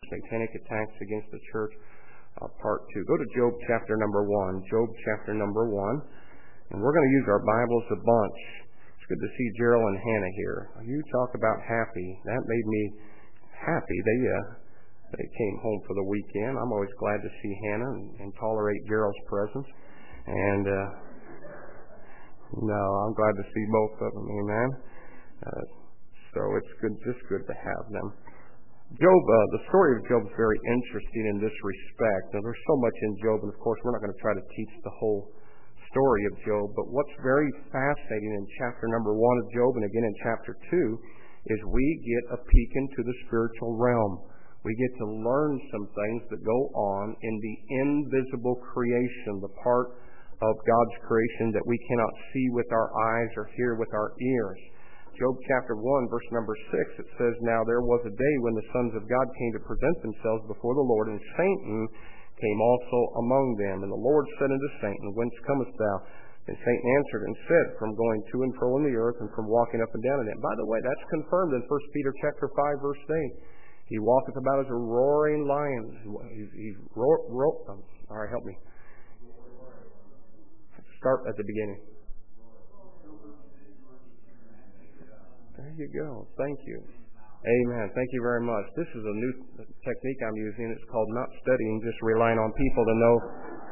Satanic Attacks Against the Church, Part 2. Go to Job chapter number 1. Job chapter number 1. And we're going to use our Bibles a bunch. It's good to see Gerald and Hannah here. You talk about happy. That made me happy. They came home for the weekend. I'm always glad to see Hannah and tolerate Gerald's presence. And no, I'm glad to see both of them. Amen. So it's just good to have them. Job, the story of Job is very interesting in this respect. Now, there's so much in Job, and of course, we're not going to try to teach the whole story of Job. But what's very fascinating in chapter number 1 of Job, and again in chapter 2, is we get a peek into the spiritual realm. We get to learn some things that go on in the invisible creation, the part of God's creation that we cannot see with our eyes or hear with our ears. Job chapter 1, verse number 6, it says, Now there was a day when the sons of God came to present themselves before the Lord, and Satan came also among them. And the Lord said unto Satan, Whence comest thou? And Satan answered and said, From going to and fro in the earth, and from walking up and down in it. By the way, that's confirmed in 1 Peter chapter 5, verse 8. He walketh about as a roaring lion. All right, help me. Start at the beginning. There you go. Thank you. Amen. Thank you very much. This is a new technique I'm using. It's called not studying, just relying on people to know.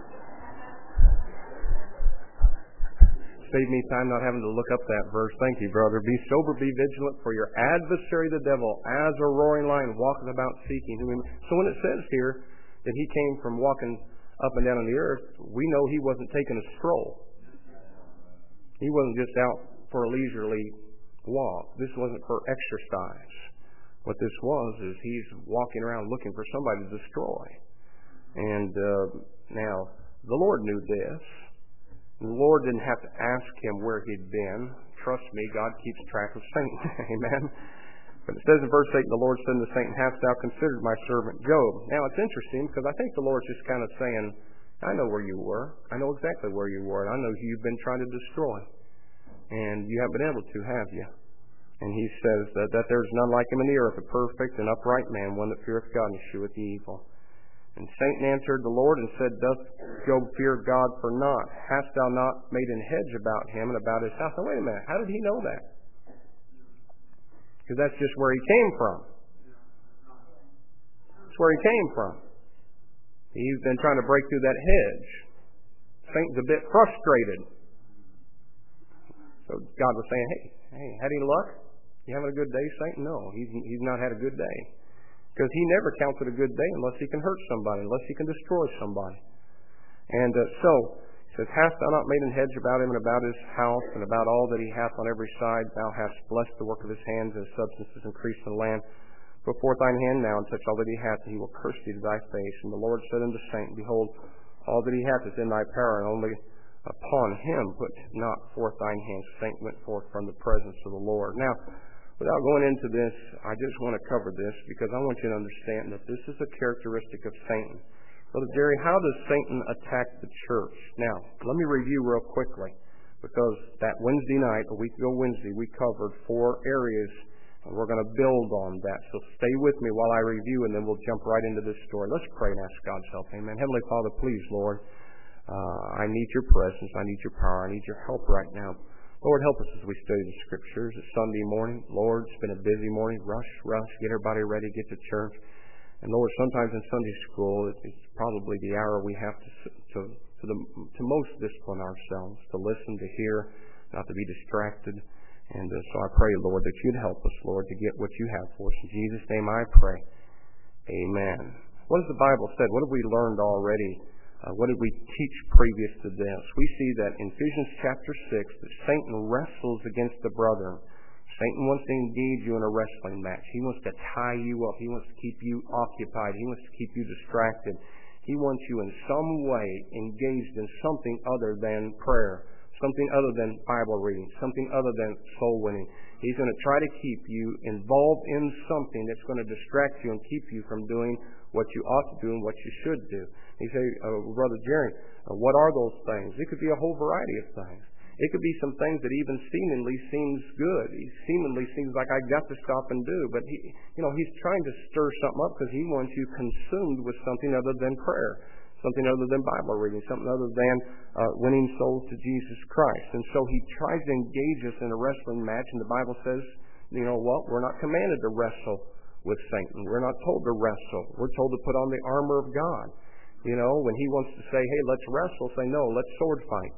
Save me time not having to look up that verse. Thank you, brother. Be sober, be vigilant, for your adversary the devil, as a roaring lion, walketh about seeking whom. So when it says here that he came from walking up and down on the earth, we know he wasn't taking a stroll. He wasn't just out for a leisurely walk. This wasn't for exercise. What this was is he's walking around looking for somebody to destroy. And now, the Lord knew this. The Lord didn't have to ask him where he'd been. Trust me, God keeps track of Satan. Amen. But it says in verse 8, the Lord said unto Satan, Hast thou considered my servant Job? Now, it's interesting because I think the Lord's just kind of saying, I know where you were. I know exactly where you were. And I know who you've been trying to destroy. And you haven't been able to, have you? And he says that there's none like him in the earth, a perfect and upright man, one that feareth God and escheweth the evil. And Satan answered the Lord and said, Doth Job fear God for naught? Hast thou not made an hedge about him and about his house? Now wait a minute, how did he know that? Because that's just where he came from. That's where he came from. He's been trying to break through that hedge. Satan's a bit frustrated. So God was saying, hey, had any luck? You having a good day, Satan? No, he's not had a good day. Because he never counts it a good day unless he can hurt somebody, unless he can destroy somebody. And so, he says, Hast thou not made an hedge about him and about his house and about all that he hath on every side? Thou hast blessed the work of his hands, and his substance is increased in the land. Put forth thine hand now, and touch all that he hath, and he will curse thee to thy face. And the Lord said unto Satan, Behold, all that he hath is in thy power, and only upon him put not forth thine hands. Satan went forth from the presence of the Lord. Now, without going into this, I just want to cover this because I want you to understand that this is a characteristic of Satan. Brother Jerry, how does Satan attack the church? Now, let me review real quickly because that Wednesday night, a week ago Wednesday, we covered 4 areas and we're going to build on that. So stay with me while I review and then we'll jump right into this story. Let's pray and ask God's help. Amen. Heavenly Father, please, Lord, I need your presence. I need your power. I need your help right now. Lord, help us as we study the Scriptures. It's Sunday morning. Lord, it's been a busy morning. Rush, get everybody ready, get to church. And Lord, sometimes in Sunday school, it's probably the hour we have to most discipline ourselves, to listen, to hear, not to be distracted. And so I pray, Lord, that you'd help us, Lord, to get what you have for us. In Jesus' name I pray. Amen. What has the Bible said? What have we learned already? What did we teach previous to this? We see that in Ephesians chapter 6 that Satan wrestles against the brethren. Satan wants to engage you in a wrestling match. He wants to tie you up. He wants to keep you occupied. He wants to keep you distracted. He wants you in some way engaged in something other than prayer, something other than Bible reading, something other than soul winning. He's going to try to keep you involved in something that's going to distract you and keep you from doing what you ought to do and what you should do. You say, Brother Jerry, what are those things? It could be a whole variety of things. It could be some things that even seemingly seems good. He seemingly seems like I got to stop and do, but he's trying to stir something up because he wants you consumed with something other than prayer, something other than Bible reading, something other than winning souls to Jesus Christ. And so he tries to engage us in a wrestling match, and the Bible says, you know what? We're not commanded to wrestle with Satan. We're not told to wrestle. We're told to put on the armor of God. When he wants to say, hey, let's wrestle, say, no, let's sword fight.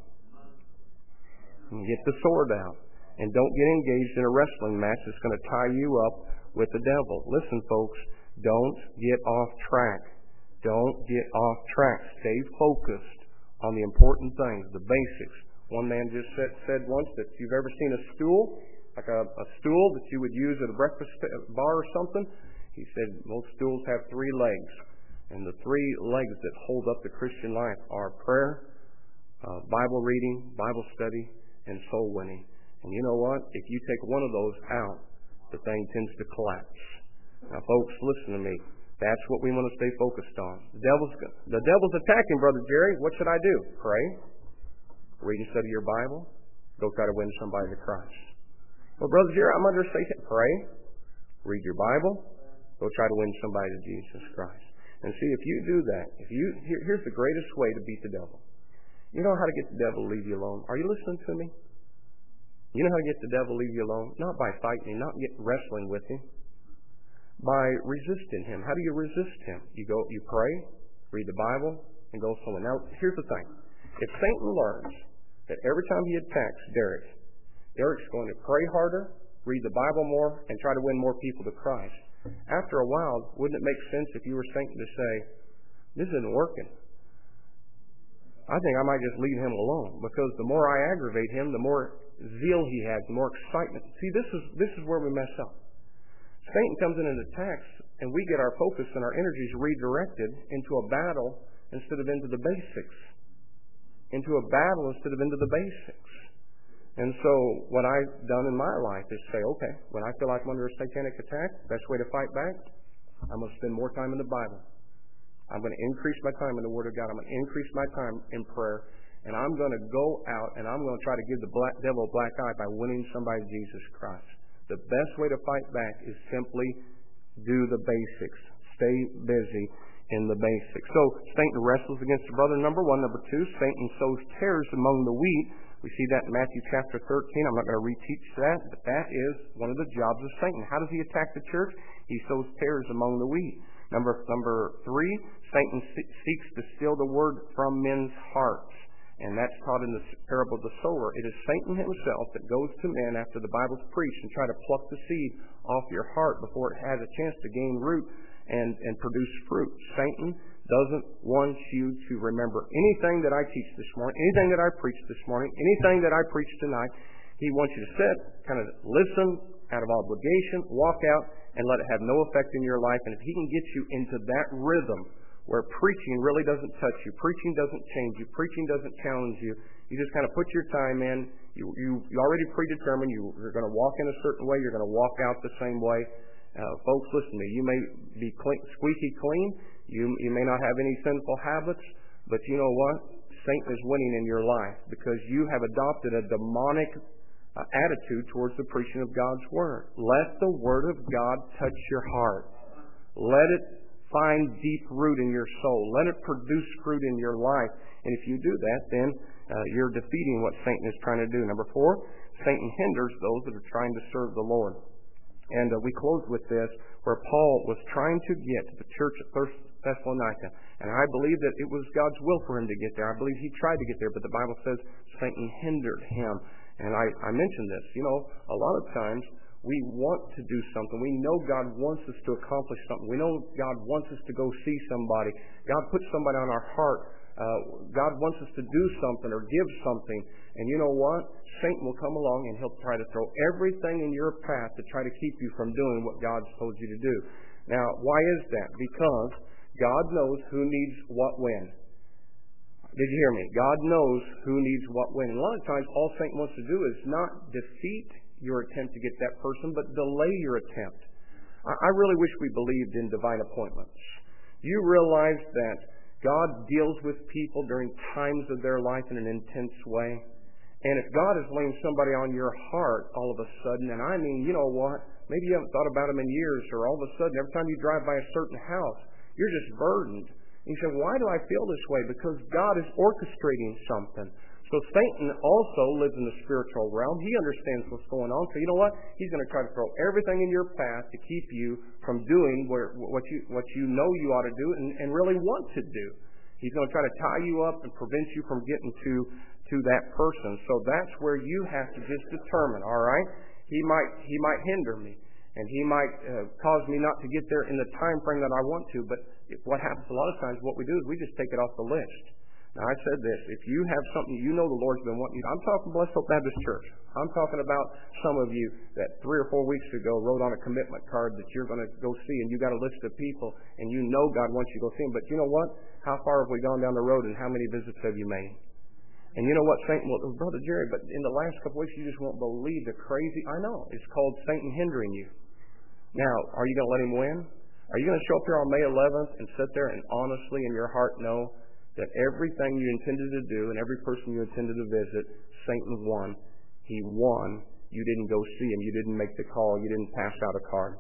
And get the sword out. And don't get engaged in a wrestling match that's going to tie you up with the devil. Listen, folks, don't get off track. Don't get off track. Stay focused on the important things, the basics. One man just said once that if you've ever seen a stool, like a stool that you would use at a breakfast bar or something, he said most stools have 3 legs. And the 3 legs that hold up the Christian life are prayer, Bible reading, Bible study, and soul winning. And you know what? If you take one of those out, the thing tends to collapse. Now, folks, listen to me. That's what we want to stay focused on. The devil's attacking, Brother Jerry. What should I do? Pray. Read and study your Bible. Go try to win somebody to Christ. Well, Brother Jerry, I'm under Satan. Pray. Read your Bible. Go try to win somebody to Jesus Christ. And see, if you do that, here's the greatest way to beat the devil. You know how to get the devil to leave you alone? Are you listening to me? You know how to get the devil to leave you alone? Not by fighting him, not wrestling with him. By resisting him. How do you resist him? You pray, read the Bible, and go somewhere. Now, here's the thing. If Satan learns that every time he attacks Derek's going to pray harder, read the Bible more, and try to win more people to Christ. After a while, wouldn't it make sense if you were Satan to say, this isn't working? I think I might just leave him alone, because the more I aggravate him, the more zeal he has, the more excitement. See, this is where we mess up. Satan comes in and attacks, and we get our focus and our energies redirected into a battle instead of into the basics. Into a battle instead of into the basics. And so what I've done in my life is say, okay, when I feel like I'm under a satanic attack, best way to fight back, I'm going to spend more time in the Bible. I'm going to increase my time in the Word of God. I'm going to increase my time in prayer. And I'm going to go out and I'm going to try to give the devil a black eye by winning somebody to Jesus Christ. The best way to fight back is simply do the basics. Stay busy in the basics. So Satan wrestles against a brother, number 1. Number 2, Satan sows tares among the wheat. We see that in Matthew chapter 13. I'm not going to reteach that, but that is one of the jobs of Satan. How does he attack the church? He sows tares among the wheat. Number 3, Satan seeks to steal the word from men's hearts. And that's taught in the parable of the sower. It is Satan himself that goes to men after the Bible's preached and try to pluck the seed off your heart before it has a chance to gain root and produce fruit. Satan doesn't want you to remember anything that I teach this morning, anything that I preach this morning, anything that I preach tonight. He wants you to sit, kind of listen out of obligation, walk out, and let it have no effect in your life. And if he can get you into that rhythm where preaching really doesn't touch you, preaching doesn't change you, preaching doesn't challenge you, you just kind of put your time in, you already predetermined, you're going to walk in a certain way, you're going to walk out the same way. Folks, listen to me. You may be squeaky clean, you may not have any sinful habits, but you know what? Satan is winning in your life because you have adopted a demonic attitude towards the preaching of God's Word. Let the Word of God touch your heart. Let it find deep root in your soul. Let it produce fruit in your life. And if you do that, then you're defeating what Satan is trying to do. Number 4, Satan hinders those that are trying to serve the Lord. And we close with this, where Paul was trying to get to the church at Thessalonica. And I believe that it was God's will for him to get there. I believe he tried to get there, but the Bible says Satan hindered him. And I mentioned this. You know, a lot of times we want to do something. We know God wants us to accomplish something. We know God wants us to go see somebody. God puts somebody on our heart. God wants us to do something or give something. And you know what? Satan will come along and he'll try to throw everything in your path to try to keep you from doing what God's told you to do. Now, why is that? Because God knows who needs what when. Did you hear me? God knows who needs what when. And a lot of times all Satan wants to do is not defeat your attempt to get that person, but delay your attempt. I really wish we believed in divine appointments. You realize that God deals with people during times of their life in an intense way. And if God is laying somebody on your heart all of a sudden, and I mean, you know what? Maybe you haven't thought about them in years, or all of a sudden, every time you drive by a certain house, you're just burdened. And you say, why do I feel this way? Because God is orchestrating something. So Satan also lives in the spiritual realm. He understands what's going on. So you know what? He's going to try to throw everything in your path to keep you from doing what you know you ought to do and really want to do. He's going to try to tie you up and prevent you from getting to that person. So that's where you have to just determine, all right? He might hinder me, and he might cause me not to get there in the time frame that I want to. But what happens a lot of times, what we do is we just take it off the list. Now, I said this, if you have something you know the Lord's been wanting you to, I'm talking Blessed Hope Baptist Church. I'm talking about some of you that 3 or 4 weeks ago wrote on a commitment card that you're going to go see, and you got a list of people, and you know God wants you to go see them. But you know what? How far have we gone down the road, and how many visits have you made? And you know what, Satan, well, Brother Jerry, but in the last couple weeks, you just won't believe the crazy, I know, it's called Satan hindering you. Now, are you going to let him win? Are you going to show up here on May 11th and sit there and honestly in your heart know that everything you intended to do and every person you intended to visit, Satan won. He won. You didn't go see him. You didn't make the call. You didn't pass out a card.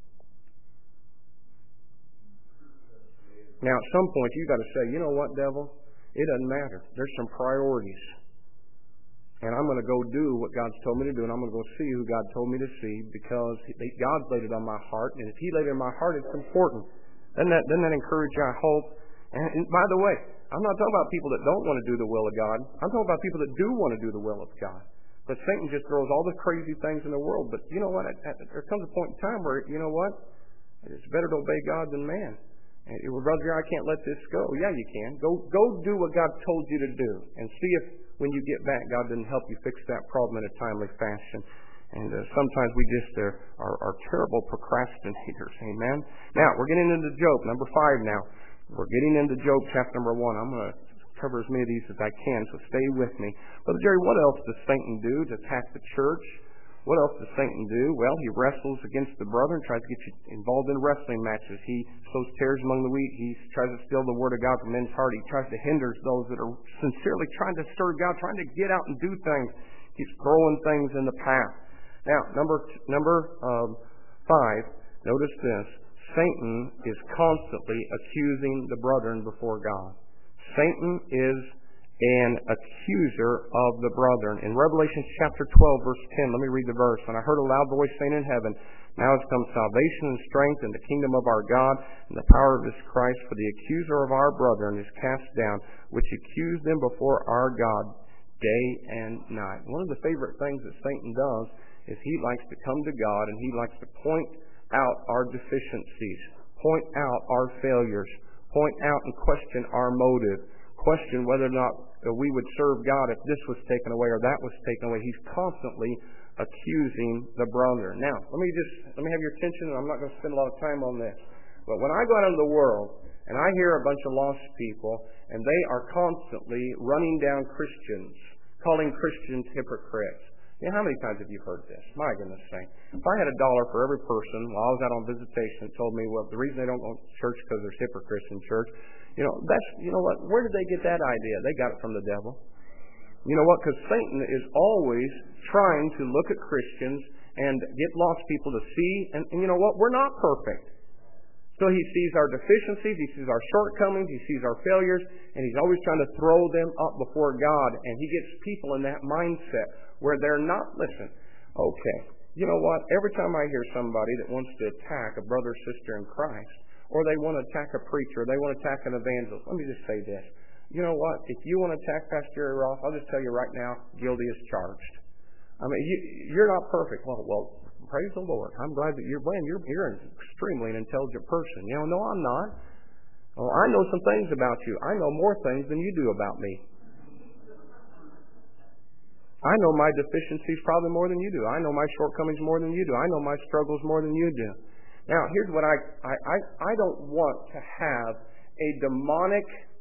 Now, at some point, you've got to say, you know what, devil? It doesn't matter. There's some priorities. And I'm going to go do what God's told me to do, and I'm going to go see who God told me to see because God's laid it on my heart. And if He laid it on my heart, it's important. Doesn't that encourage you, I hope? And by the way, I'm not talking about people that don't want to do the will of God. I'm talking about people that do want to do the will of God. But Satan just throws all the crazy things in the world. But you know what? There comes a point in time where, you know what? It's better to obey God than man. And well, brother, I can't let this go. Yeah, you can. Go do what God told you to do. And see if when you get back, God didn't help you fix that problem in a timely fashion. And sometimes we just are terrible procrastinators. Amen? Now, we're getting into Job. Number 5 now. We're getting into Job chapter number 1. I'm going to cover as many of these as I can, so stay with me. Brother Jerry, what else does Satan do to attack the church? What else does Satan do? Well, he wrestles against the brother and tries to get you involved in wrestling matches. He sows tares among the wheat. He tries to steal the word of God from men's heart. He tries to hinder those that are sincerely trying to serve God, trying to get out and do things. He's throwing things in the path. Now, number 5, notice this. Satan is constantly accusing the brethren before God. Satan is an accuser of the brethren. In Revelation chapter 12, verse 10, let me read the verse. And I heard a loud voice saying in heaven, now has come salvation and strength in the kingdom of our God and the power of His Christ, for the accuser of our brethren is cast down, which accused them before our God day and night. One of the favorite things that Satan does is he likes to come to God and he likes to point out our deficiencies, point out our failures, point out and question our motive, question whether or not we would serve God if this was taken away or that was taken away. He's constantly accusing the brother. Now, let me have your attention, and I'm not going to spend a lot of time on this. But when I go out into the world and I hear a bunch of lost people and they are constantly running down Christians, calling Christians hypocrites. You know, how many times have you heard this? My goodness sake. If I had $1 for every person while I was out on visitation that told me, well, the reason they don't go to church because there's hypocrites in church, you know what? Where did they get that idea? They got it from the devil. You know what? Because Satan is always trying to look at Christians and get lost people to see, and you know what? We're not perfect. So he sees our deficiencies, he sees our shortcomings, he sees our failures, and he's always trying to throw them up before God. And he gets people in that mindset where they're not, listen, okay, you know what? Every time I hear somebody that wants to attack a brother or sister in Christ, or they want to attack a preacher, or they want to attack an evangelist, let me just say this. You know what? If you want to attack Pastor Jerry Ross, I'll just tell you right now, guilty as charged. I mean, you're not perfect. Well, praise the Lord. I'm glad that you're an extremely intelligent person. You know, no, I'm not. Oh, I know some things about you. I know more things than you do about me. I know my deficiencies probably more than you do. I know my shortcomings more than you do. I know my struggles more than you do. Now, here's what I don't want to have a demonic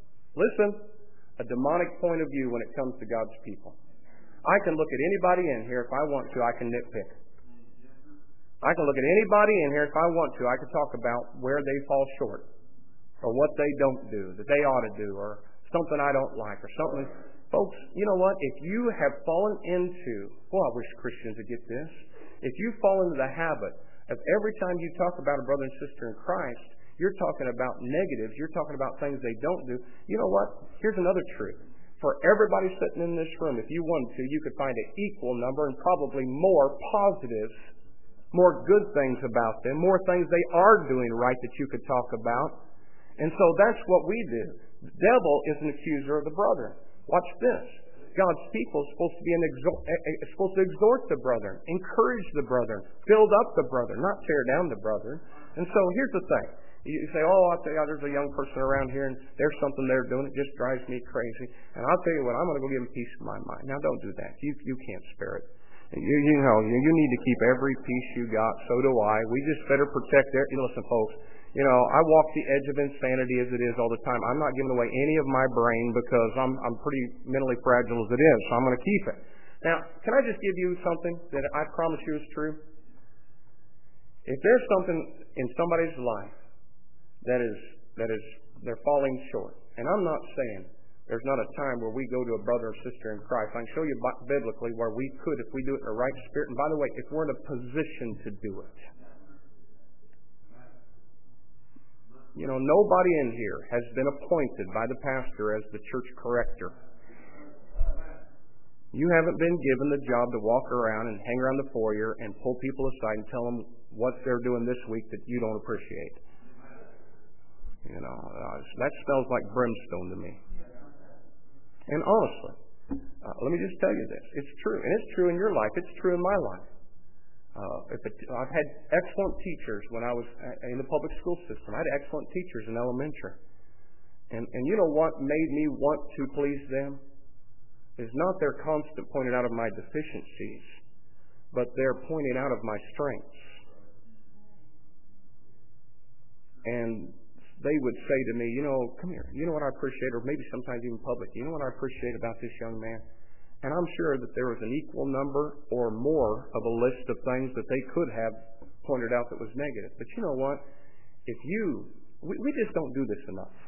point of view when it comes to God's people. I can look at anybody in here if I want to. I can nitpick. I can look at anybody in here if I want to. I can talk about where they fall short or what they don't do that they ought to do or something I don't like or something. Folks, you know what? If you have fallen into, I wish Christians would get this. If you fall into the habit of every time you talk about a brother and sister in Christ, you're talking about negatives, you're talking about things they don't do. You know what? Here's another truth. For everybody sitting in this room, if you wanted to, you could find an equal number and probably more positives, more good things about them, more things they are doing right that you could talk about. And so that's what we do. The devil is an accuser of the brethren. Watch this. God's people is supposed to be supposed to exhort the brethren, encourage the brethren, build up the brethren, not tear down the brethren. And so here's the thing. You say, I'll tell you, there's a young person around here and there's something they're doing. It just drives me crazy. And I'll tell you what, I'm going to go give them peace of my mind. Now, don't do that. You can't spare it. You know, you need to keep every piece you got. So do I. We just better protect their... Listen, folks, you know, I walk the edge of insanity as it is all the time. I'm not giving away any of my brain because I'm pretty mentally fragile as it is, so I'm going to keep it. Now, can I just give you something that I promise you is true? If there's something in somebody's life that is they're falling short, and I'm not saying there's not a time where we go to a brother or sister in Christ. I can show you biblically where we could if we do it in the right spirit. And by the way, if we're in a position to do it. You know, nobody in here has been appointed by the pastor as the church corrector. You haven't been given the job to walk around and hang around the foyer and pull people aside and tell them what they're doing this week that you don't appreciate. You know, that smells like brimstone to me. And honestly, let me just tell you this. It's true. And it's true in your life. It's true in my life. I've had excellent teachers when I was in the public school system. I had excellent teachers in elementary. And you know what made me want to please them? Is not their constant pointing out of my deficiencies, but their pointing out of my strengths. And they would say to me, you know, come here, you know what I appreciate, or maybe sometimes even public, you know what I appreciate about this young man? And I'm sure that there was an equal number or more of a list of things that they could have pointed out that was negative. But you know what? We just don't do this enough.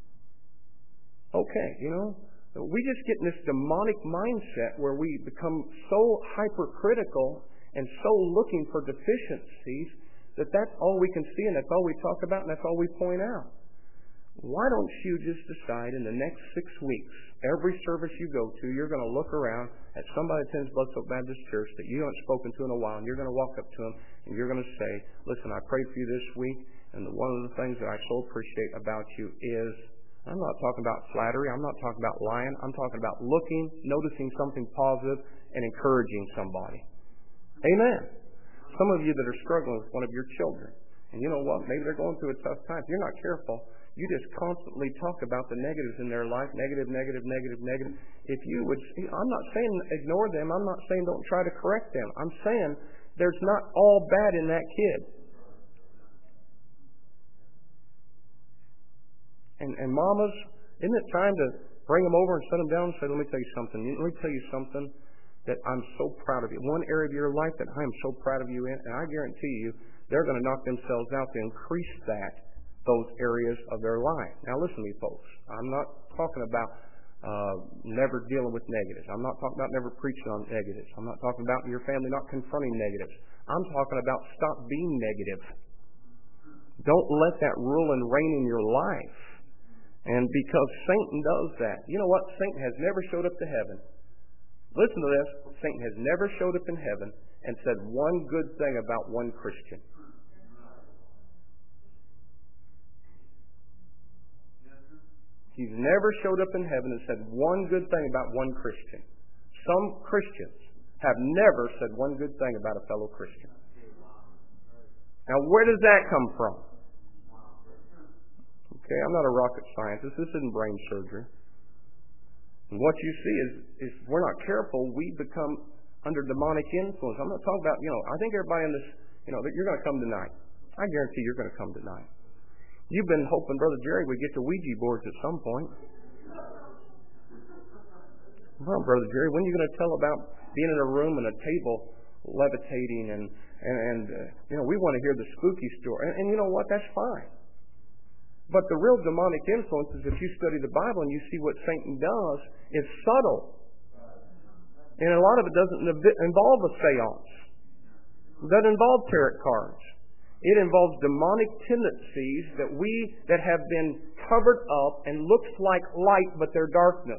Okay, you know, we just get in this demonic mindset where we become so hypercritical and so looking for deficiencies that's all we can see and that's all we talk about and that's all we point out. Why don't you just decide in the next 6 weeks, every service you go to, you're going to look around at somebody that attends Blood Soak Baptist Church that you haven't spoken to in a while, and you're going to walk up to them and you're going to say, listen, I prayed for you this week, and one of the things that I so appreciate about you is, I'm not talking about flattery, I'm not talking about lying, I'm talking about looking, noticing something positive, and encouraging somebody. Amen. Some of you that are struggling with one of your children, and you know what, maybe they're going through a tough time. If you're not careful, you just constantly talk about the negatives in their life, negative. If you would, I'm not saying ignore them, I'm not saying don't try to correct them. I'm saying there's not all bad in that kid. And mamas, isn't it time to bring them over and set them down and say, let me tell you something that I'm so proud of you. One area of your life that I am so proud of you in, and I guarantee you, they're going to knock themselves out to increase those areas of their life. Now listen to me, folks. I'm not talking about never dealing with negatives. I'm not talking about never preaching on negatives. I'm not talking about your family not confronting negatives. I'm talking about stop being negative. Don't let that rule and reign in your life. And because Satan does that, you know what? Satan has never showed up to heaven. Listen to this. Satan has never showed up in heaven and said one good thing about one Christian. He's never showed up in heaven and said one good thing about one Christian. Some Christians have never said one good thing about a fellow Christian. Now, where does that come from? Okay, I'm not a rocket scientist. This isn't brain surgery. And what you see is if we're not careful, we become under demonic influence. I'm not talking about, I think everybody in this, you're going to come tonight. I guarantee you're going to come tonight. You've been hoping Brother Jerry would get to Ouija boards at some point. Well, Brother Jerry, when are you going to tell about being in a room and a table levitating and we want to hear the spooky story. And you know what? That's fine. But the real demonic influence is if you study the Bible and you see what Satan does, it's subtle. And a lot of it doesn't involve a seance. It doesn't involve tarot cards. It involves demonic tendencies that have been covered up and looks like light, but they're darkness.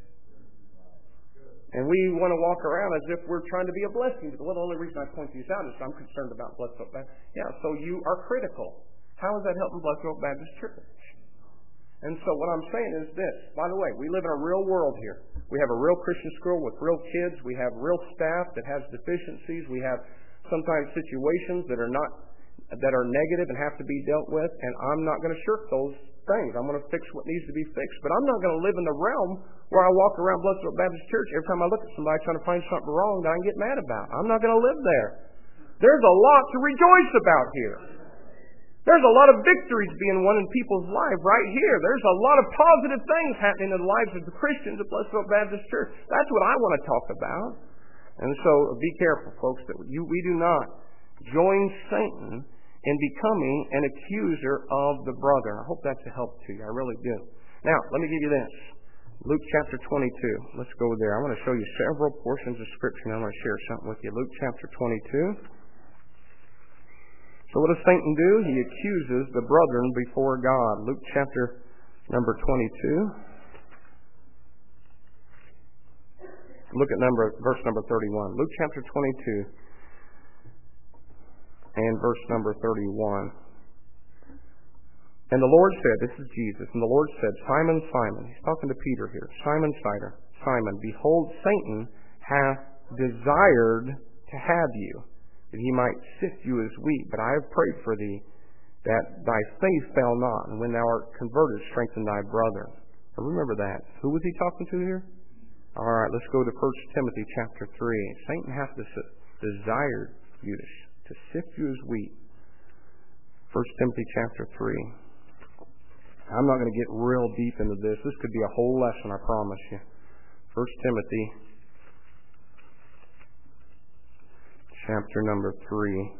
And we want to walk around as if we're trying to be a blessing. Well, the only reason I point these out is I'm concerned about Blessed Oak Baptist. Yeah, so you are critical. How is that helping Blessed Oak Baptist Church? And so what I'm saying is this. By the way, we live in a real world here. We have a real Christian school with real kids. We have real staff that has deficiencies. We have sometimes situations that are negative and have to be dealt with. And I'm not going to shirk those things. I'm going to fix what needs to be fixed. But I'm not going to live in the realm where I walk around Blessed Oak Baptist Church every time I look at somebody trying to find something wrong that I can get mad about. I'm not going to live there. There's a lot to rejoice about here. There's a lot of victories being won in people's lives right here. There's a lot of positive things happening in the lives of the Christians at Blessed Oak Baptist Church. That's what I want to talk about. And so be careful, folks, that we do not join Satan in becoming an accuser of the brother. I hope that's a help to you. I really do. Now, let me give you this. Luke chapter 22. Let's go there. I want to show you several portions of Scripture, and I want to share something with you. Luke chapter 22. So what does Satan do? He accuses the brethren before God. Luke chapter number 22. Look at verse number 31. Luke chapter 22 and verse number 31. And the Lord said, this is Jesus, and the Lord said, Simon, Simon, he's talking to Peter here, Simon, behold, Satan hath desired to have you, that he might sift you as wheat. But I have prayed for thee, that thy faith fail not, and when thou art converted, strengthen thy brother. Now remember that. Who was he talking to here? All right, let's go to 1 Timothy chapter 3. Satan hath desired you to sift you as wheat. 1 Timothy chapter 3. I'm not going to get real deep into this. This could be a whole lesson, I promise you. 1 Timothy chapter number 3.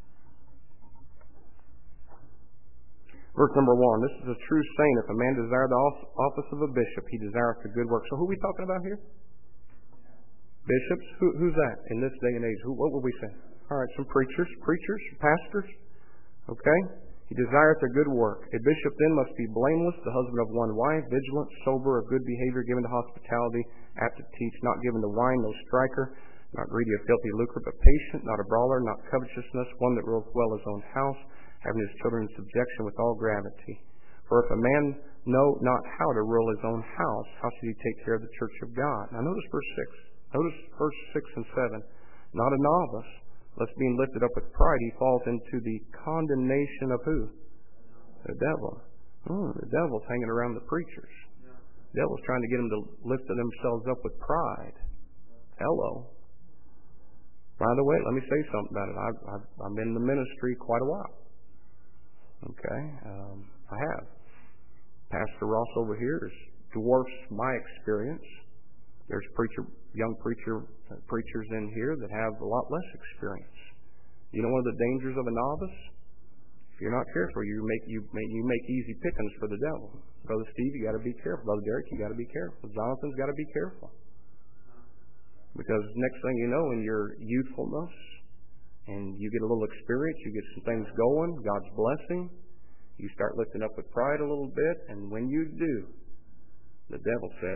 Verse number 1. This is a true saying. If a man desire the office of a bishop, he desireth the good work. So who are we talking about here? Bishops? Who's that in this day and age? What would we say? All right, some preachers, pastors. Okay? He desireth a good work. A bishop then must be blameless, the husband of one wife, vigilant, sober, of good behavior, given to hospitality, apt to teach, not given to wine, no striker, not greedy of filthy lucre, but patient, not a brawler, not covetousness, one that ruleth well his own house, having his children in subjection with all gravity. For if a man know not how to rule his own house, how should he take care of the church of God? Now notice verse 6. Notice verse 6 and 7. Not a novice, lest being lifted up with pride, he falls into the condemnation of who? The devil. The devil's hanging around the preachers. The devil's trying to get them to lift themselves up with pride. Hello. By the way, let me say something about it. I've been in the ministry quite a while. Okay? I have. Pastor Ross over here dwarfs my experience. There's young preachers in here that have a lot less experience. You know one of the dangers of a novice? If you're not careful, you make easy pickings for the devil. Brother Steve, you got to be careful. Brother Derek, you got to be careful. Jonathan's got to be careful. Because next thing you know, in your youthfulness, and you get a little experience, you get some things going, God's blessing, you start lifting up with pride a little bit, and when you do, the devil says,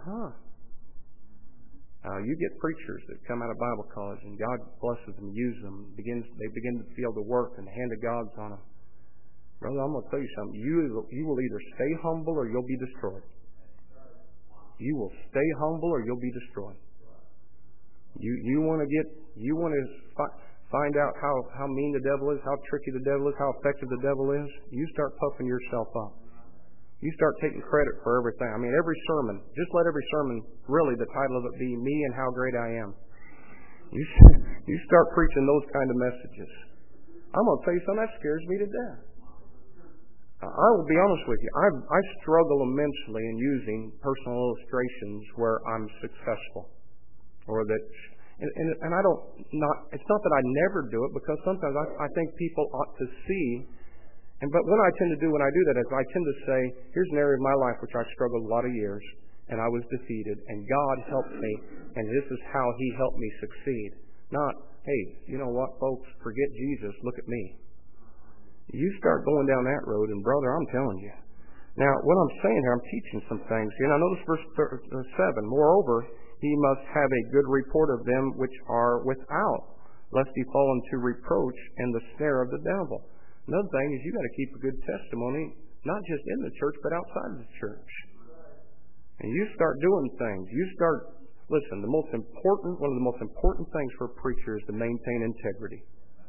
you get preachers that come out of Bible college and God blesses them, uses them, they begin to feel the work and the hand of God's on them. Brother, I'm going to tell you something. You will either stay humble or you'll be destroyed. You will stay humble or you'll be destroyed. You want to find out how mean the devil is, how tricky the devil is, how effective the devil is. You start puffing yourself up. You start taking credit for everything. I mean, every sermon, just let every sermon, really, the title of it be Me and How Great I Am. You start preaching those kind of messages. I'm going to tell you something, that scares me to death. I will be honest with you. I struggle immensely in using personal illustrations where I'm successful. Or that, and I don't, it's not that I never do it, because sometimes I think people ought to see But what I tend to do when I do that is I tend to say, here's an area of my life which I struggled a lot of years, and I was defeated, and God helped me, and this is how He helped me succeed. Not, hey, you know what, folks, forget Jesus, look at me. You start going down that road, and brother, I'm telling you. Now, what I'm saying here, I'm teaching some things here. Now, notice verse 7. Moreover, he must have a good report of them which are without, lest he fall into reproach and the snare of the devil. Another thing is you got to keep a good testimony, not just in the church, but outside of the church. And you start doing things. Listen, one of the most important things for a preacher is to maintain integrity.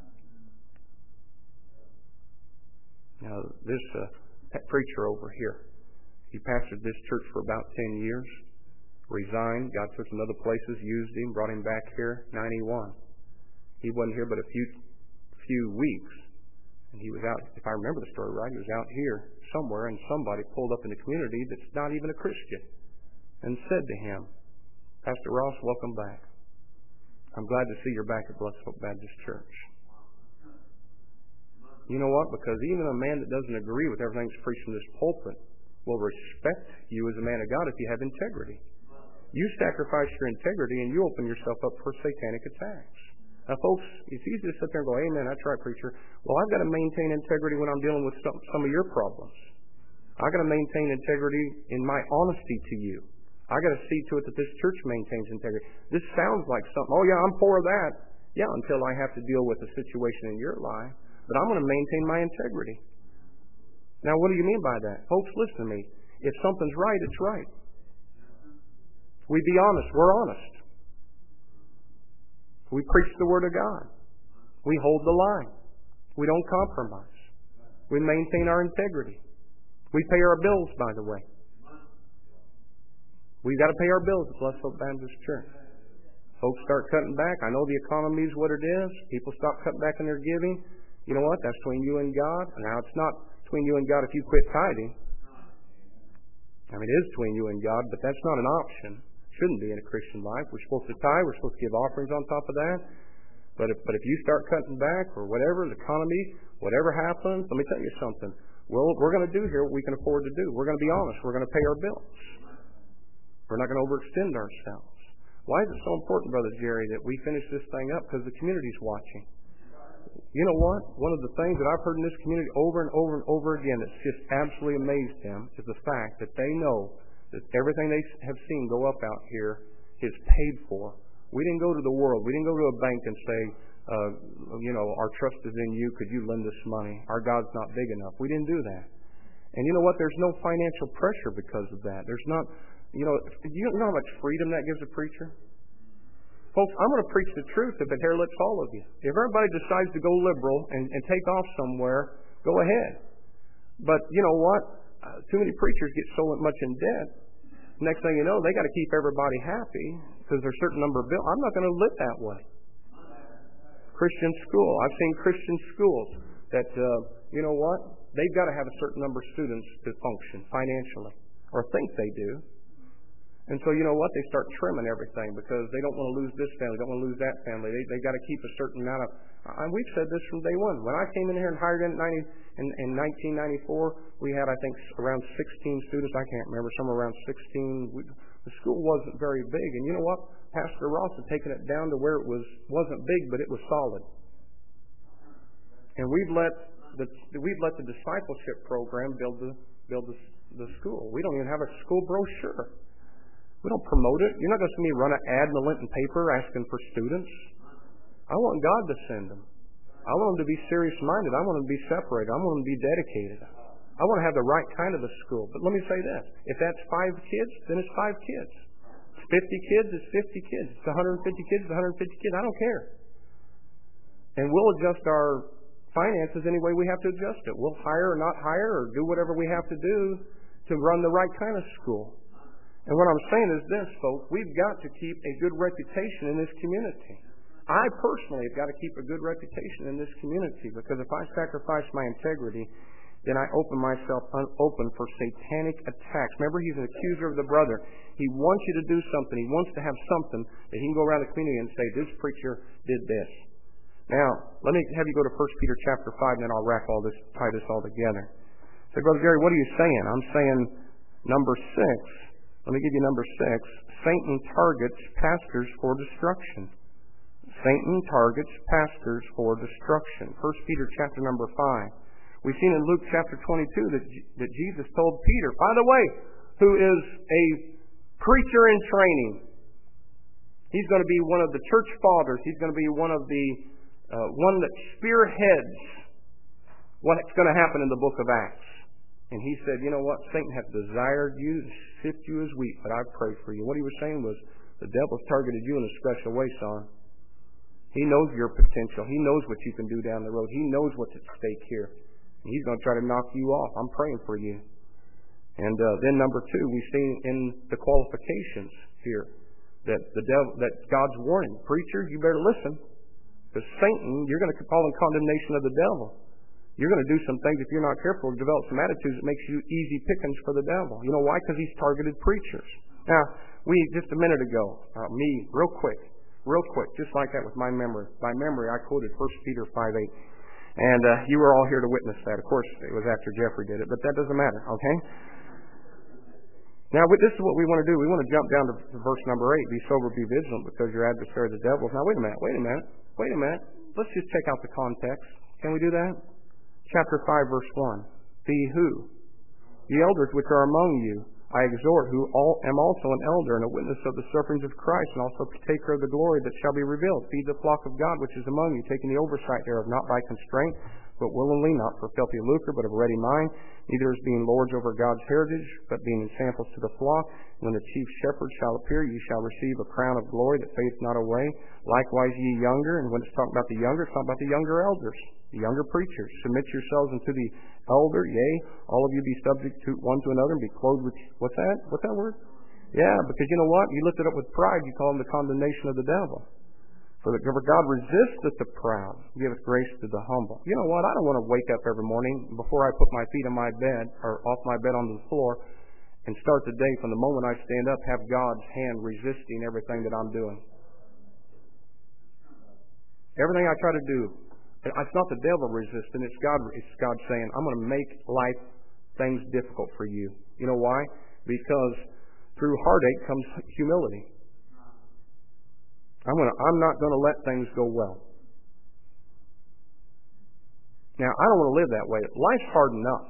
Now, this preacher over here, he pastored this church for about 10 years, resigned, God took him other places, used him, brought him back here, 91. He wasn't here but a few weeks, and he was out, if I remember the story right, he was out here somewhere, and somebody pulled up in the community that's not even a Christian, and said to him, Pastor Ross, welcome back. I'm glad to see you're back at Blessed Hope Baptist Church. You know what? Because even a man that doesn't agree with everything that's preached from this pulpit will respect you as a man of God if you have integrity. You sacrifice your integrity and you open yourself up for satanic attacks. Now, folks, it's easy to sit there and go, amen, that's right, preacher. Well, I've got to maintain integrity when I'm dealing with some of your problems. I've got to maintain integrity in my honesty to you. I've got to see to it that this church maintains integrity. This sounds like something, oh yeah, I'm for that. Yeah, until I have to deal with a situation in your life. But I'm going to maintain my integrity. Now, what do you mean by that? Folks, listen to me. If something's right, it's right. We be honest. We're honest. We preach the Word of God. We hold the line. We don't compromise. We maintain our integrity. We pay our bills, by the way. We've got to pay our bills at Blessed Hope Baptist Church. Folks start cutting back. I know the economy is what it is. People stop cutting back in their giving. You know what? That's between you and God. Now, it's not between you and God if you quit tithing. I mean, it is between you and God, but that's not an option. Shouldn't be in a Christian life. We're supposed to tithe. We're supposed to give offerings on top of that. But if you start cutting back or whatever, the economy, whatever happens, let me tell you something. Well, we're going to do here what we can afford to do. We're going to be honest. We're going to pay our bills. We're not going to overextend ourselves. Why is it so important, Brother Jerry, that we finish this thing up? Because the community's watching. You know what? One of the things that I've heard in this community over and over and over again that's just absolutely amazed them is the fact that they know that everything they have seen go up out here is paid for. We didn't go to the world. We didn't go to a bank and say, our trust is in you. Could you lend us money? Our God's not big enough. We didn't do that. And you know what? There's no financial pressure because of that. There's not, you know how much freedom that gives a preacher? Folks, I'm going to preach the truth if it hairlets all of you. If everybody decides to go liberal and take off somewhere, go ahead. But you know what? Too many preachers get so much in debt. Next thing you know, they got to keep everybody happy because there's a certain number of bills. I'm not going to live that way. Christian school. I've seen Christian schools that, you know what? They've got to have a certain number of students to function financially, or think they do. And so, you know what? They start trimming everything because they don't want to lose this family, don't want to lose that family. They've got to keep a certain amount of... we've said this from day one. When I came in here and hired in 1994, we had, I think, around 16 students. I can't remember, somewhere around 16. The school wasn't very big. And you know what? Pastor Ross had taken it down to where it wasn't big, but it was solid. And we've let the discipleship program build the school. We don't even have a school brochure. We don't promote it. You're not going to see me run an ad in the Linton paper asking for students. I want God to send them. I want them to be serious-minded. I want them to be separated. I want them to be dedicated. I want to have the right kind of a school. But let me say this. If that's 5 kids, then it's 5 kids. It's 50 kids, it's 50 kids. It's 150 kids, it's 150 kids. I don't care. And we'll adjust our finances any way we have to adjust it. We'll hire or not hire or do whatever we have to do to run the right kind of school. And what I'm saying is this, folks, we've got to keep a good reputation in this community. I personally have got to keep a good reputation in this community because if I sacrifice my integrity, then I open myself open for satanic attacks. Remember, he's an accuser of the brother. He wants you to do something. He wants to have something that he can go around the community and say, this preacher did this. Now, let me have you go to 1 Peter chapter 5, and then I'll tie this all together. So, Brother Gary, what are you saying? I'm saying number 6. Let me give you number 6. Satan targets pastors for destruction. Satan targets pastors for destruction. 1 Peter chapter number 5. We've seen in Luke chapter 22 that Jesus told Peter, by the way, who is a preacher in training. He's going to be one of the church fathers. He's going to be one that spearheads what's going to happen in the book of Acts. And he said, you know what? Satan hath desired you to sift you as wheat, but I pray for you. What he was saying was, the devil's targeted you in a special way, son. He knows your potential. He knows what you can do down the road. He knows what's at stake here. And he's going to try to knock you off. I'm praying for you. And then number 2, we see in the qualifications here that God's warning. Preacher, you better listen. Because Satan, you're going to fall in condemnation of the devil. You're going to do some things, if you're not careful, develop some attitudes that makes you easy pickings for the devil. You know why? Because he's targeted preachers. Now, just a minute ago, real quick, just like that with my memory. By memory, I quoted 1 Peter 5:8. And you were all here to witness that. Of course, it was after Jeffrey did it, but that doesn't matter, okay? Now, this is what we want to do. We want to jump down to verse number 8. Be sober, be vigilant, because your adversary, the devil. Now, wait a minute. Let's just check out the context. Can we do that? Chapter 5, verse 1. Be who? The elders which are among you, I exhort, who am also an elder and a witness of the sufferings of Christ, and also partaker of the glory that shall be revealed. Feed the flock of God which is among you, taking the oversight thereof, not by constraint, but willingly, not for filthy lucre, but of ready mind, neither as being lords over God's heritage, but being samples to the flock. When the chief shepherd shall appear, ye shall receive a crown of glory that fadeth not away. Likewise ye younger, and when it's talking about the younger, it's talking about the younger elders, the younger preachers. Submit yourselves unto the elder, yea, all of you be subject to one to another, and be clothed with, what's that word? Yeah, because you know what? You lift it up with pride, you call them the condemnation of the devil. For God resisteth the proud, giveth grace to the humble. You know what? I don't want to wake up every morning before I put my feet on my bed, or off my bed onto the floor, and start the day from the moment I stand up, have God's hand resisting everything that I'm doing. Everything I try to do, it's not the devil resisting, it's God saying, I'm going to make life, things difficult for you. You know why? Because through heartache comes humility. I'm not going to let things go well. Now, I don't want to live that way. Life's hard enough.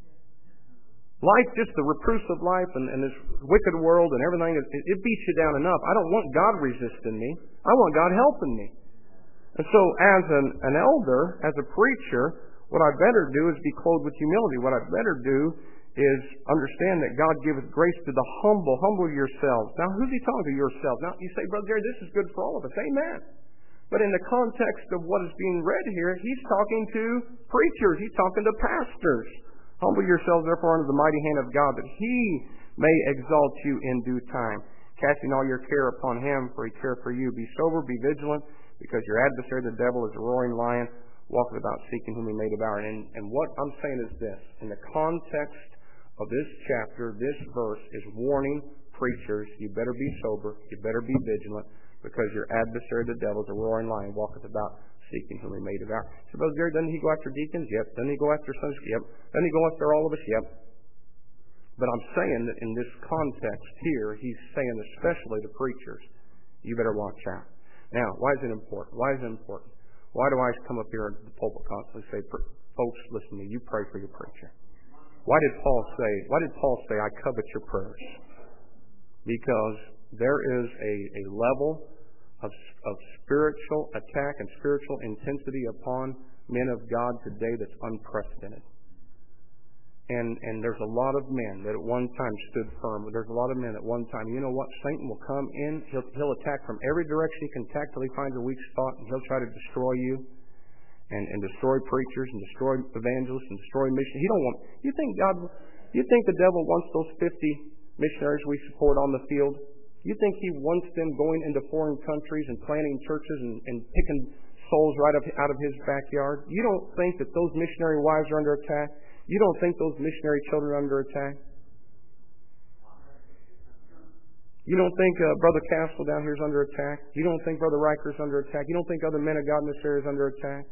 Life, just the reproofs of life and this wicked world and everything, it beats you down enough. I don't want God resisting me. I want God helping me. And so as an elder, as a preacher, what I better do is be clothed with humility. What I better do is understand that God giveth grace to the humble. Humble yourselves. Now, who's he talking to? Yourself. Now, you say, Brother Gary, this is good for all of us. Amen. But in the context of what is being read here, he's talking to preachers. He's talking to pastors. Humble yourselves, therefore, under the mighty hand of God, that he may exalt you in due time, casting all your care upon him, for he careth for you. Be sober, be vigilant, because your adversary, the devil, is a roaring lion, walketh about seeking whom he may devour. And what I'm saying is this. In the context of this chapter, this verse is warning preachers, you better be sober, you better be vigilant, because your adversary, the devil, is a roaring lion, walketh about seeking whom he may devour. So, Brother Gary, doesn't he go after deacons? Yep. Doesn't he go after sons? Yep. Doesn't he go after all of us? Yep. But I'm saying that in this context here, he's saying especially to preachers, you better watch out. Now, why is it important? Why is it important? Why do I come up here at the pulpit constantly and say, folks, listen to me, you pray for your preacher? Why did Paul say, I covet your prayers? Because there is a level of spiritual attack and spiritual intensity upon men of God today that's unprecedented. And there's a lot of men that at one time stood firm. There's a lot of men at one time, you know what? Satan will come in, he'll attack from every direction he can attack till he finds a weak spot, and he'll try to destroy you. And destroy preachers and destroy evangelists and destroy missionaries. He don't want. You think the devil wants those 50 missionaries we support on the field? You think he wants them going into foreign countries and planting churches and picking souls right out of his backyard? You don't think that those missionary wives are under attack? You don't think those missionary children are under attack? You don't think Brother Castle down here is under attack? You don't think Brother Riker's under attack? You don't think other men of God in this area is under attack?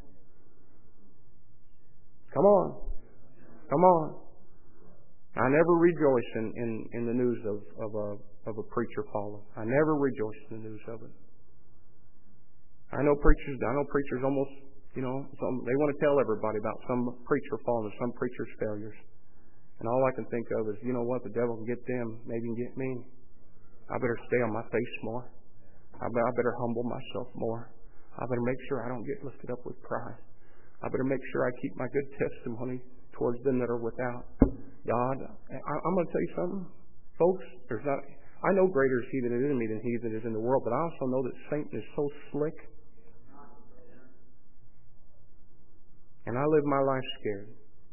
Come on. Come on. I never rejoice in the news of a preacher falling. I never rejoice in the news of it. I know preachers almost, they want to tell everybody about some preacher falling or some preacher's failures. And all I can think of is, you know what, the devil can get them, maybe he can get me. I better stay on my face more. I better humble myself more. I better make sure I don't get lifted up with pride. I better make sure I keep my good testimony towards them that are without. God, I'm going to tell you something, folks. I know greater is He that is in me than he that is in the world, but I also know that Satan is so slick. And I live my life scared.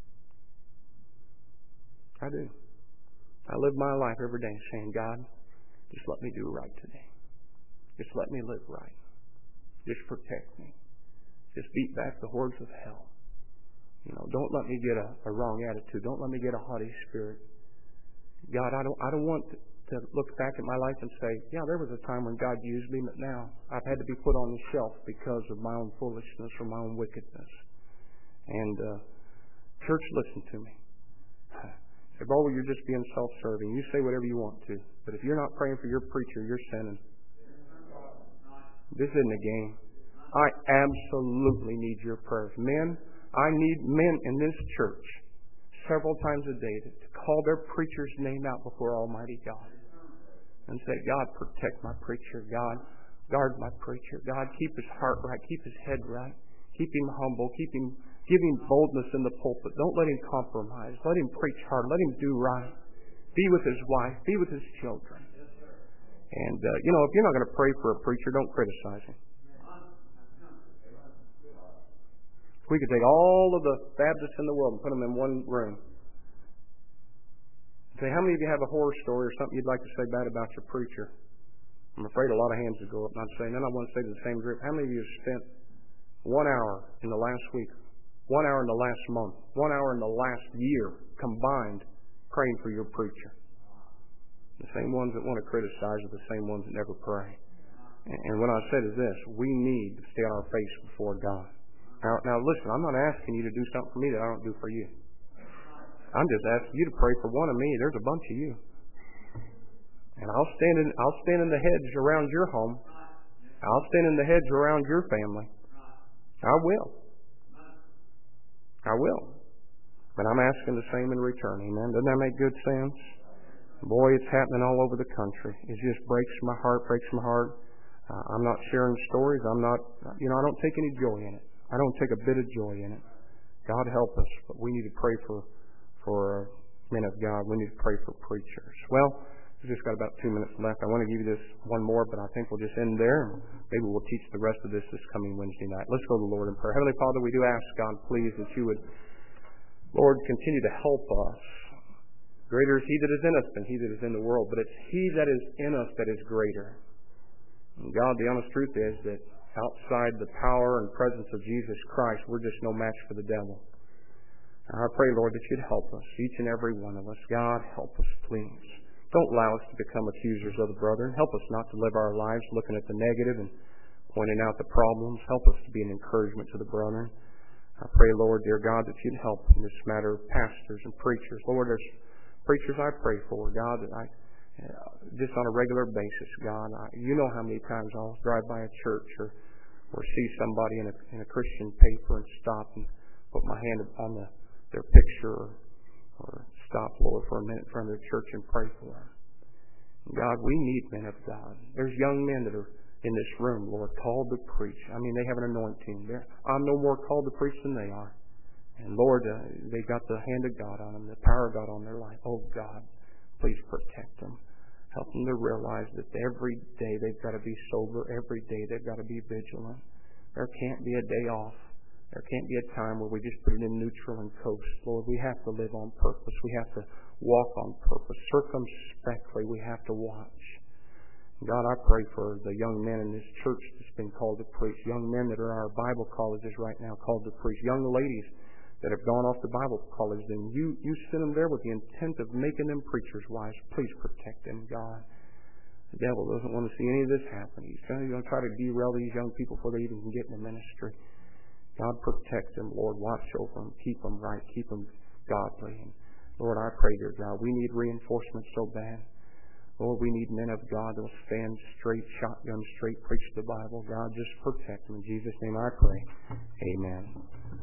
I do. I live my life every day saying, God, just let me do right today. Just let me live right. Just protect me. Just beat back the hordes of hell. Don't let me get a wrong attitude. Don't let me get a haughty spirit. God, I don't want to look back at my life and say, yeah, there was a time when God used me, but now I've had to be put on the shelf because of my own foolishness or my own wickedness. And church, listen to me. Say, Barbara, you're just being self-serving. You say whatever you want to. But if you're not praying for your preacher, you're sinning. This isn't a game. I absolutely need your prayers. Men, I need men in this church several times a day to call their preacher's name out before Almighty God and say, God, protect my preacher. God, guard my preacher. God, keep his heart right. Keep his head right. Keep him humble. Give him boldness in the pulpit. Don't let him compromise. Let him preach hard. Let him do right. Be with his wife. Be with his children. And, if you're not going to pray for a preacher, don't criticize him. We could take all of the Baptists in the world and put them in one room. Say, how many of you have a horror story or something you'd like to say bad about your preacher? I'm afraid a lot of hands would go up. And I'd say, none I want to say to the same group. How many of you have spent 1 hour in the last week, 1 hour in the last month, 1 hour in the last year combined praying for your preacher? The same ones that want to criticize are the same ones that never pray. And what I said is this: we need to stay on our face before God. Now listen, I'm not asking you to do something for me that I don't do for you. I'm just asking you to pray for one of me. There's a bunch of you. And I'll stand in the hedge around your home. I'll stand in the hedge around your family. I will. But I'm asking the same in return. Amen. Doesn't that make good sense? Boy, it's happening all over the country. It just breaks my heart. I'm not sharing stories. I don't take any joy in it. I don't take a bit of joy in it. God help us, but we need to pray for men of God. We need to pray for preachers. Well, we've just got about 2 minutes left. I want to give you this one more, but I think we'll just end there. Maybe we'll teach the rest of this coming Wednesday night. Let's go to the Lord in prayer. Heavenly Father, we do ask, God, please, that you would, Lord, continue to help us. Greater is He that is in us than he that is in the world, but it's He that is in us that is greater. And God, the honest truth is that outside the power and presence of Jesus Christ, we're just no match for the devil. I pray, Lord, that you'd help us, each and every one of us. God, help us, please. Don't allow us to become accusers of the brethren. Help us not to live our lives looking at the negative and pointing out the problems. Help us to be an encouragement to the brethren. I pray, Lord, dear God, that you'd help in this matter of pastors and preachers. Lord, there's preachers I pray for, God, that just on a regular basis, God. You know how many times I'll drive by a church or see somebody in a Christian paper and stop and put my hand on their picture or stop, Lord, for a minute in front of their church and pray for them. God, we need men of God. There's young men that are in this room, Lord, called to preach. I mean, they have an anointing. I'm no more called to preach than they are. And Lord, they got the hand of God on them, the power of God on their life. Oh God, please protect them. Help them to realize that every day they've got to be sober. Every day they've got to be vigilant. There can't be a day off. There can't be a time where we just put it in neutral and coast. Lord, we have to live on purpose. We have to walk on purpose. Circumspectly, we have to watch. God, I pray for the young men in this church that's been called to preach. Young men that are in our Bible colleges right now called to preach. Young ladies that have gone off to Bible college, and you send them there with the intent of making them preachers' wives. Please protect them, God. The devil doesn't want to see any of this happen. He's going to try to derail these young people before they even can get in the ministry. God, protect them, Lord. Watch over them. Keep them right. Keep them godly. And Lord, I pray, dear God, we need reinforcement so bad. Lord, we need men of God that will stand straight, shotgun straight, preach the Bible. God, just protect them. In Jesus' name I pray. Amen.